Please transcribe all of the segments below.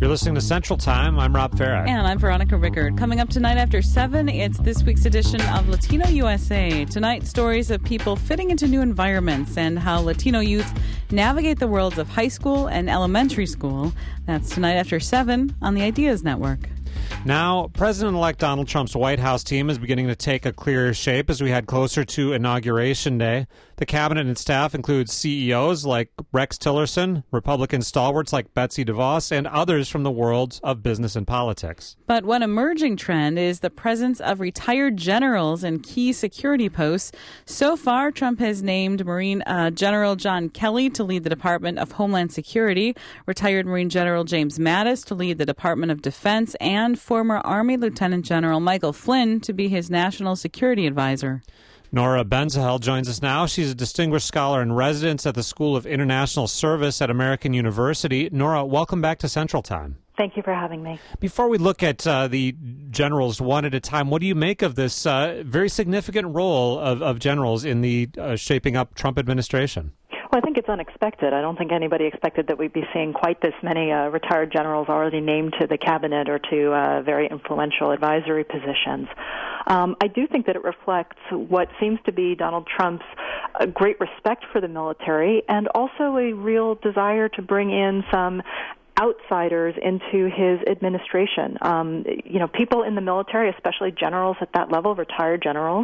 listening to Central Time. I'm Rob Farah. And I'm Veronica Rickard. Coming up tonight after 7, it's this week's edition of Latino USA. Tonight, stories of people fitting into new environments and how Latino youth navigate the worlds of high school and elementary school. That's tonight after 7 on the Ideas Network. Now, President-elect Donald Trump's White House team is beginning to take a clearer shape as we head closer to Inauguration Day. The cabinet and staff includes CEOs like Rex Tillerson, Republican stalwarts like Betsy DeVos, and others from the worlds of business and politics. But one emerging trend is the presence of retired generals in key security posts. So far, Trump has named Marine General John Kelly to lead the Department of Homeland Security, retired Marine General James Mattis to lead the Department of Defense, and former Army Lieutenant General Michael Flynn to be his national security advisor. Nora Benzahel joins us now. She's a distinguished scholar in residence at the School of International Service at American University. Nora, welcome back to Central Time. Thank you for having me. Before we look at the generals one at a time, what do you make of this very significant role of generals in the shaping up Trump administration? Well, I think it's unexpected. I don't think anybody expected that we'd be seeing quite this many retired generals already named to the cabinet or to very influential advisory positions. I do think that it reflects what seems to be Donald Trump's great respect for the military and also a real desire to bring in some outsiders into his administration. People in the military, especially generals at that level, retired generals,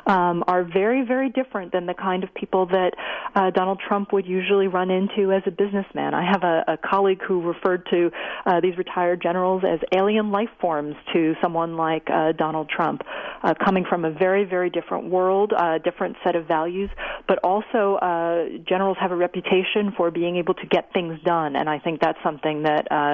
are very, very different than the kind of people that Donald Trump would usually run into as a businessman. I have a colleague who referred to these retired generals as alien life forms to someone like Donald Trump, coming from a very, very different world, different set of values, but also generals have a reputation for being able to get things done, and I think that's something that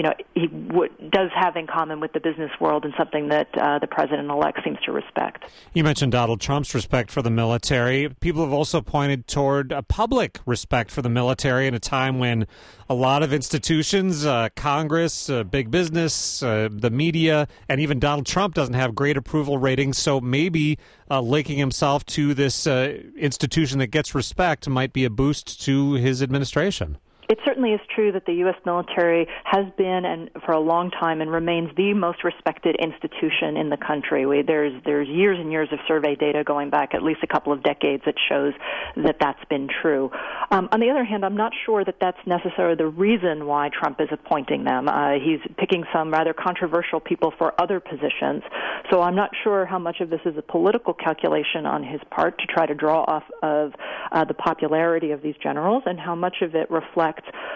he does have in common with the business world and something that the president-elect seems to respect. You mentioned Donald Trump's respect for the military. People have also pointed toward a public respect for the military in a time when a lot of institutions, Congress, big business, the media, and even Donald Trump doesn't have great approval ratings, so maybe linking himself to this institution that gets respect might be a boost to his administration. It certainly is true that the U.S. military has been, and for a long time, and remains the most respected institution in the country. There's years and years of survey data going back at least a couple of decades that shows that that's been true. On the other hand, I'm not sure that that's necessarily the reason why Trump is appointing them. He's picking some rather controversial people for other positions, so I'm not sure how much of this is a political calculation on his part to try to draw off of the popularity of these generals, and how much of it reflects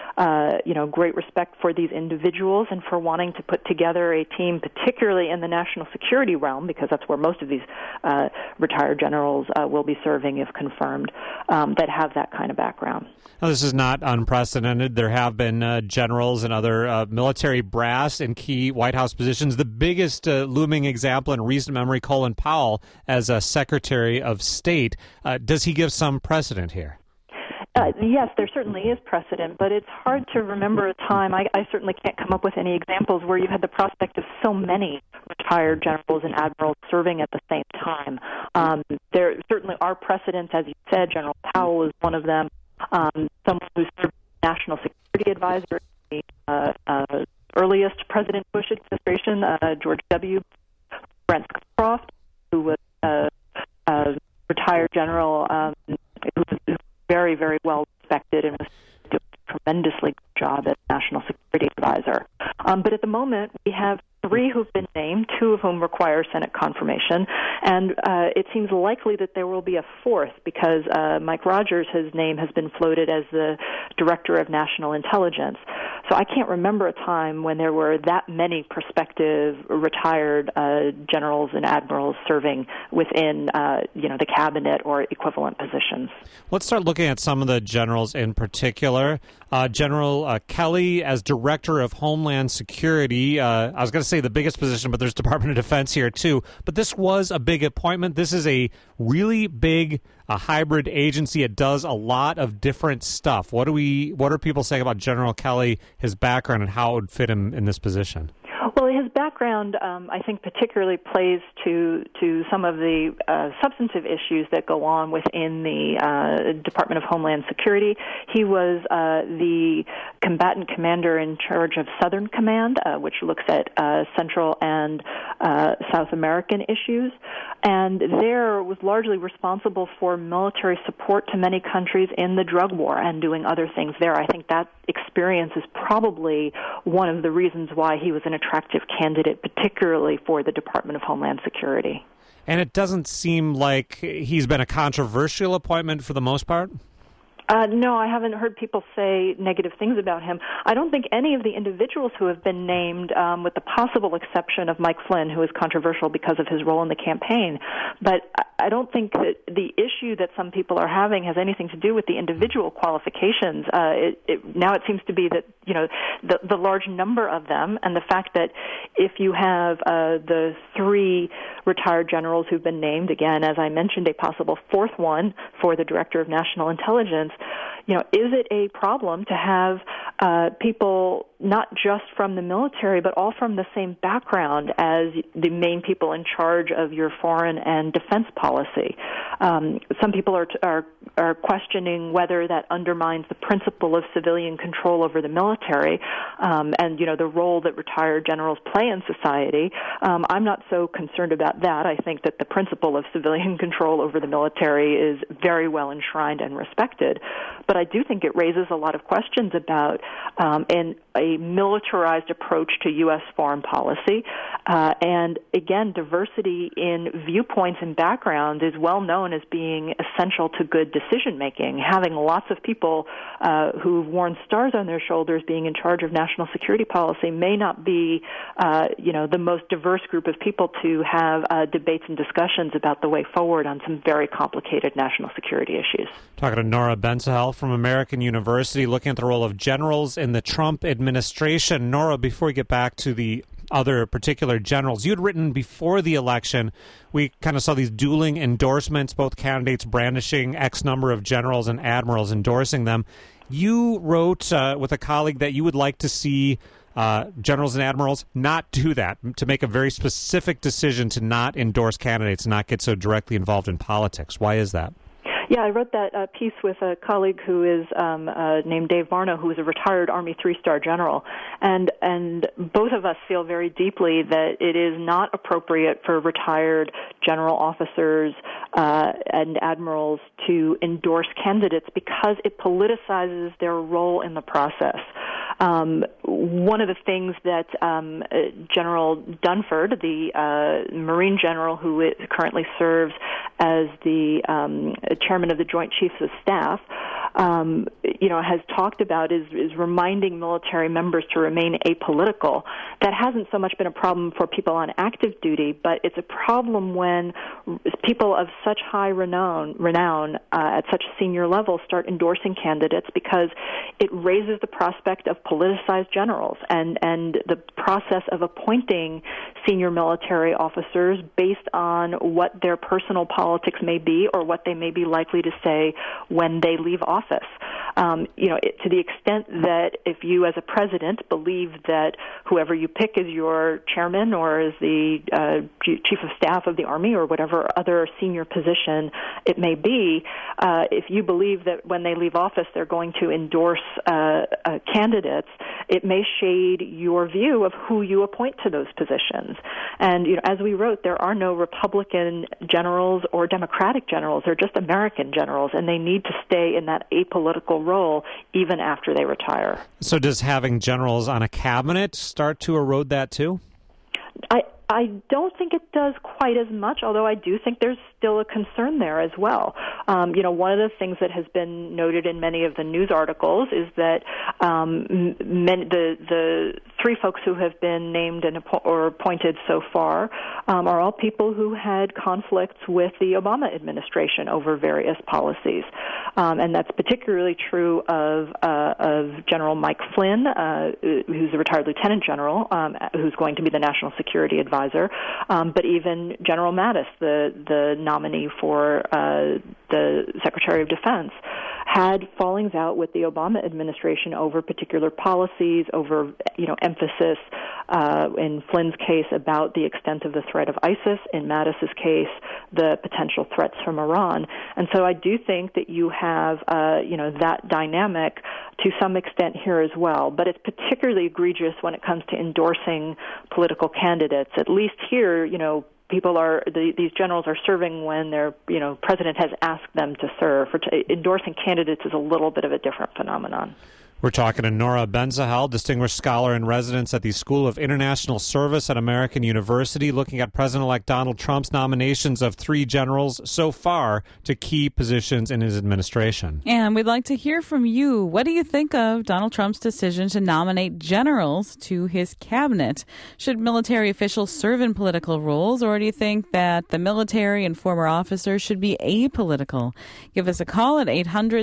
great respect for these individuals and for wanting to put together a team, particularly in the national security realm, because that's where most of these retired generals will be serving if confirmed, that have that kind of background. Now, this is not unprecedented. There have been generals and other military brass in key White House positions. The biggest looming example in recent memory, Colin Powell as a Secretary of State. Does he give some precedent here? Yes, there certainly is precedent, but it's hard to remember a time. I certainly can't come up with any examples where you had the prospect of so many retired generals and admirals serving at the same time. There certainly are precedents, as you said. General Powell is one of them. Someone who served as National Security Advisor in the earliest President Bush administration, George W. Brent Scowcroft, who was a retired general who was very, very well respected and was doing a tremendously good job as National Security Advisor. But at the moment, we have 3 who've been named, 2 of whom require Senate confirmation, and it seems likely that there will be a 4th because Mike Rogers, his name has been floated as the Director of National Intelligence. So I can't remember a time when there were that many prospective retired generals and admirals serving within the cabinet or equivalent positions. Let's start looking at some of the generals in particular. General Kelly as Director of Homeland Security. I was going to say the biggest position, but there's Department of Defense here too. But this was a big appointment. This is a really big hybrid agency. It does a lot of different stuff. What are people saying about General Kelly, his background, and how it would fit him in this position? Well, his background background, I think, particularly plays to some of the substantive issues that go on within the Department of Homeland Security. He was the combatant commander in charge of Southern Command, which looks at Central and South American issues, and there was largely responsible for military support to many countries in the drug war and doing other things there. I think that experience is probably one of the reasons why he was an attractive candidate, particularly for the Department of Homeland Security. And it doesn't seem like he's been a controversial appointment for the most part? No, I haven't heard people say negative things about him. I don't think any of the individuals who have been named, with the possible exception of Mike Flynn, who is controversial because of his role in the campaign, but I don't think that the issue that some people are having has anything to do with the individual qualifications. Now it seems to be that, the large number of them, and the fact that if you have the three retired generals who've been named, again, as I mentioned, a possible fourth one for the Director of National Intelligence, is it a problem to have people not just from the military, but all from the same background as the main people in charge of your foreign and defense policy? Some people are questioning whether that undermines the principle of civilian control over the military, and the role that retired generals play in society. I'm not so concerned about that. I think that the principle of civilian control over the military is very well enshrined and respected. But I do think it raises a lot of questions about a militarized approach to U.S. foreign policy. And again, diversity in viewpoints and backgrounds is well known as being essential to good decision making. Having lots of people who've worn stars on their shoulders being in charge of national security policy may not be, the most diverse group of people to have debates and discussions about the way forward on some very complicated national security issues. Talking to Nora Ben-Sahel from American University, looking at the role of generals in the Trump administration. Nora, before we get back to the other particular generals, you had written before the election, we kind of saw these dueling endorsements, both candidates brandishing X number of generals and admirals endorsing them. You wrote with a colleague that you would like to see generals and admirals not do that, to make a very specific decision to not endorse candidates and not get so directly involved in politics. Why is that? Yeah, I wrote that piece with a colleague who is named Dave Varno, who is a retired Army three-star general, and both of us feel very deeply that it is not appropriate for retired general officers and admirals to endorse candidates because it politicizes their role in the process. One of the things that General Dunford, the Marine general who currently serves as the chairman of the Joint Chiefs of Staff, has talked about is reminding military members to remain apolitical. That hasn't so much been a problem for people on active duty, but it's a problem when people of such high renown at such a senior level start endorsing candidates, because it raises the prospect of politicized generals and the process of appointing senior military officers based on what their personal politics may be or what they may be likely to say when they leave office. To the extent that if you as a president believe that whoever you pick as your chairman or as the chief of staff of the Army or whatever other senior position it may be, if you believe that when they leave office they're going to endorse candidates, it may shade your view of who you appoint to those positions. And, as we wrote, there are no Republican generals or Democratic generals. They're just American generals, and they need to stay in that apolitical role even after they retire. So does having generals on a cabinet start to erode that too? I don't think it does quite as much, although I do think there's still a concern there as well. One of the things that has been noted in many of the news articles is that the three folks who have been named or appointed so far are all people who had conflicts with the Obama administration over various policies. And that's particularly true of General Mike Flynn, who's a retired lieutenant general, who's going to be the national security advisor, but even General Mattis, the nominee for the Secretary of Defense, had fallings out with the Obama administration over particular policies, over emphasis in Flynn's case about the extent of the threat of ISIS, in Mattis's case the potential threats from Iran. And so I do think that you have that dynamic to some extent here as well, but it's particularly egregious when it comes to endorsing political candidates. At least here, these generals are serving when their president has asked them to serve. Endorsing candidates is a little bit of a different phenomenon. We're talking to Nora Ben-Sahel, Distinguished Scholar in Residence at the School of International Service at American University, looking at President-elect Donald Trump's nominations of 3 generals so far to key positions in his administration. And we'd like to hear from you. What do you think of Donald Trump's decision to nominate generals to his cabinet? Should military officials serve in political roles, or do you think that the military and former officers should be apolitical? Give us a call at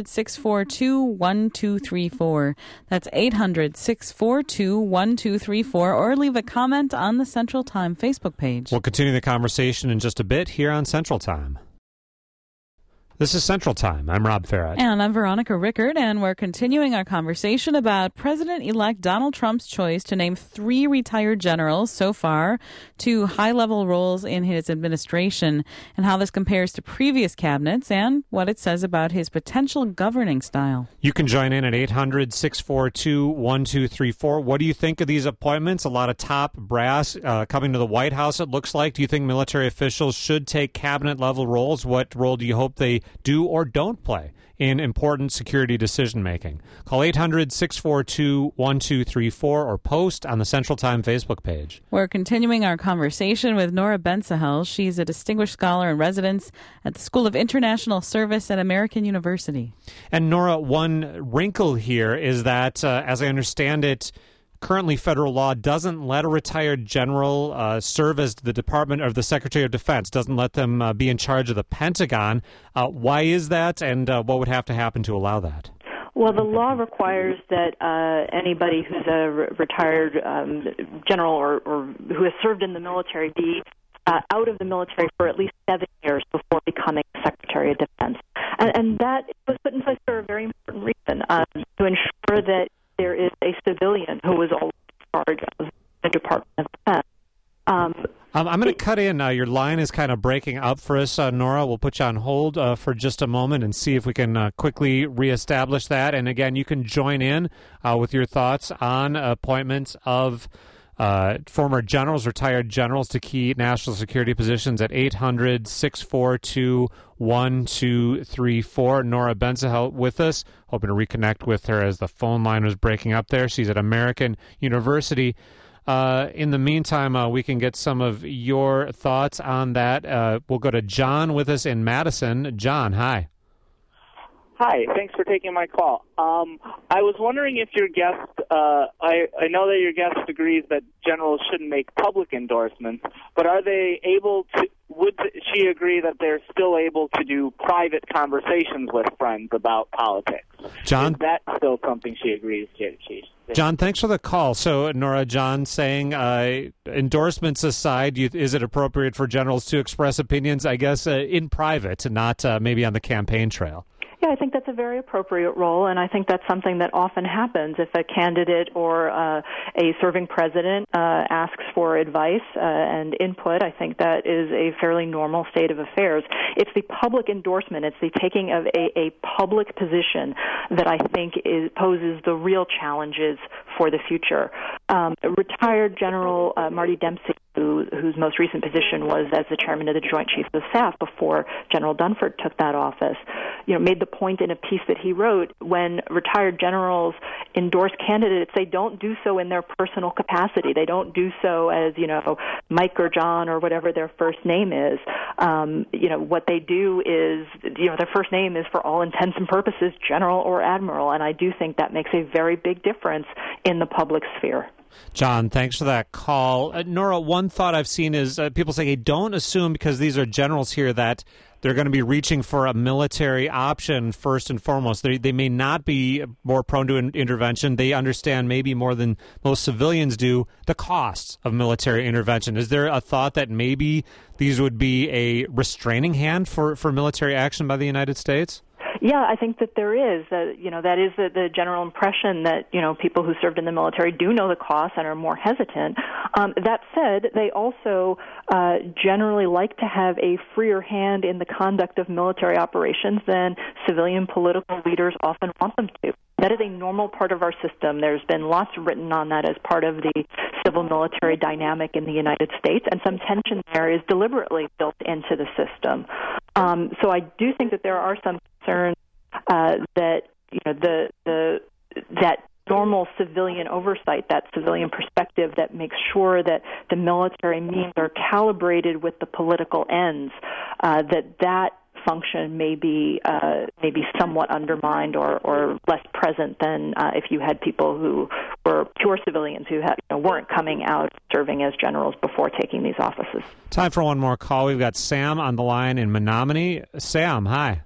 800-642-1234. That's 800-642-1234, or leave a comment on the Central Time Facebook page. We'll continue the conversation in just a bit here on Central Time. This is Central Time. I'm Rob Farrett. And I'm Veronica Rickard, and we're continuing our conversation about President-elect Donald Trump's choice to name 3 retired generals so far to high-level roles in his administration, and how this compares to previous cabinets and what it says about his potential governing style. You can join in at 800-642-1234. What do you think of these appointments? A lot of top brass coming to the White House, it looks like. Do you think military officials should take cabinet-level roles? What role do you hope they do or don't play in important security decision-making? Call 800-642-1234 or post on the Central Time Facebook page. We're continuing our conversation with Nora Ben-Sahel. She's a distinguished scholar in residence at the School of International Service at American University. And Nora, one wrinkle here is that, as I understand it, currently, federal law doesn't let a retired general serve as the Department of the Secretary of Defense, doesn't let them be in charge of the Pentagon. Why is that, and what would have to happen to allow that? Well, the law requires that anybody who's a retired general or who has served in the military be out of the military for at least 7 years before becoming Secretary of Defense. And that was put in place for a very important reason, to ensure that there is a civilian who is always in charge of the Department of Defense. I'm going to cut in. Your line is kind of breaking up for us, Nora. We'll put you on hold for just a moment and see if we can quickly reestablish that. And again, you can join in with your thoughts on appointments of former generals, retired generals to key national security positions at 800-642-1234. Nora Ben-Sahel with us, hoping to reconnect with her as the phone line was breaking up there. She's at American University. In the meantime, we can get some of your thoughts on that. We'll go to John with us in Madison. John, hi. Hi, thanks for taking my call. I was wondering if your guest, I know that your guest agrees that generals shouldn't make public endorsements, but are they able to, would she agree that they're still able to do private conversations with friends about politics? John? Is that still something she agrees to? John, thanks for the call. So, Nora, John saying, endorsements aside, is it appropriate for generals to express opinions, I guess, in private, not maybe on the campaign trail? Yeah, I think that's a very appropriate role, and I think that's something that often happens if a candidate or a serving president asks for advice and input. I think that is a fairly normal state of affairs. It's the public endorsement, it's the taking of a public position that I think poses the real challenges for the future. Retired General Marty Dempsey, whose most recent position was as the chairman of the Joint Chiefs of Staff before General Dunford took that office, made the point in a piece that he wrote, when retired generals endorse candidates, they don't do so in their personal capacity. They don't do so as, Mike or John or whatever their first name is. What they do is, their first name is, for all intents and purposes, General or Admiral, and I do think that makes a very big difference in the public sphere. John, thanks for that call. Nora, one thought I've seen is people say, hey, don't assume because these are generals here that they're going to be reaching for a military option first and foremost. They may not be more prone to intervention. They understand maybe more than most civilians do the costs of military intervention. Is there a thought that maybe these would be a restraining hand for military action by the United States? Yeah, I think that there is. That is the general impression that, people who served in the military do know the costs and are more hesitant. That said, they also generally like to have a freer hand in the conduct of military operations than civilian political leaders often want them to. That is a normal part of our system. There's been lots written on that as part of the civil-military dynamic in the United States, and some tension there is deliberately built into the system. So I do think that there are some concerns that that normal civilian oversight, that civilian perspective that makes sure that the military means are calibrated with the political ends, that function may be somewhat undermined or less present than if you had people who were pure civilians who weren't coming out serving as generals before taking these offices. Time for one more call. We've got Sam on the line in Menominee. Sam, hi.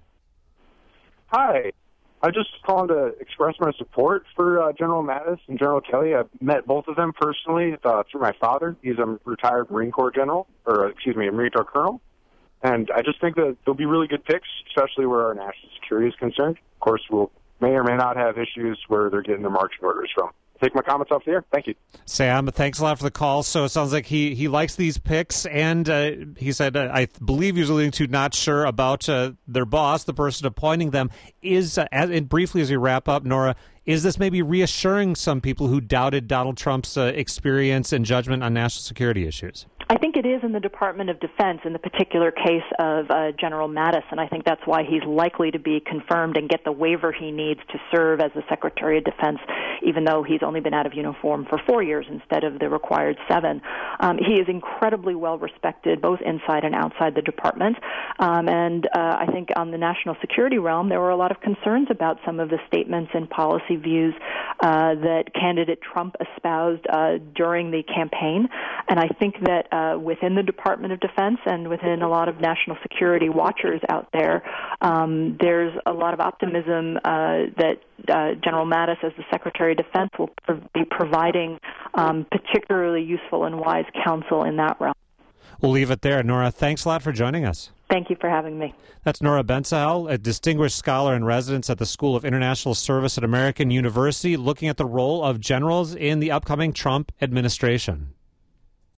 Hi. I just calling to express my support for General Mattis and General Kelly. I've met both of them personally through my father. He's a retired Marine Corps general, a Marine Corps colonel. And I just think that they'll be really good picks, especially where our national security is concerned. Of course, we'll may or may not have issues where they're getting their marching orders from. Take my comments off the air. Thank you. Sam, thanks a lot for the call. So it sounds like he likes these picks, and he said, I believe he was alluding to not sure about their boss, the person appointing them. And briefly as we wrap up, Nora, is this maybe reassuring some people who doubted Donald Trump's experience and judgment on national security issues? I think it is in the Department of Defense in the particular case of General Mattis, and I think that's why he's likely to be confirmed and get the waiver he needs to serve as the Secretary of Defense, even though he's only been out of uniform for 4 years instead of the required 7. He is incredibly well respected both inside and outside the department, and I think on the national security realm there were a lot of concerns about some of the statements and policy views that candidate Trump espoused during the campaign, and I think that within the Department of Defense and within a lot of national security watchers out there, there's a lot of optimism that General Mattis, as the Secretary of Defense, will be providing particularly useful and wise counsel in that realm. We'll leave it there. Nora, thanks a lot for joining us. Thank you for having me. That's Nora Ben-Sahel, a distinguished scholar in residence at the School of International Service at American University, looking at the role of generals in the upcoming Trump administration.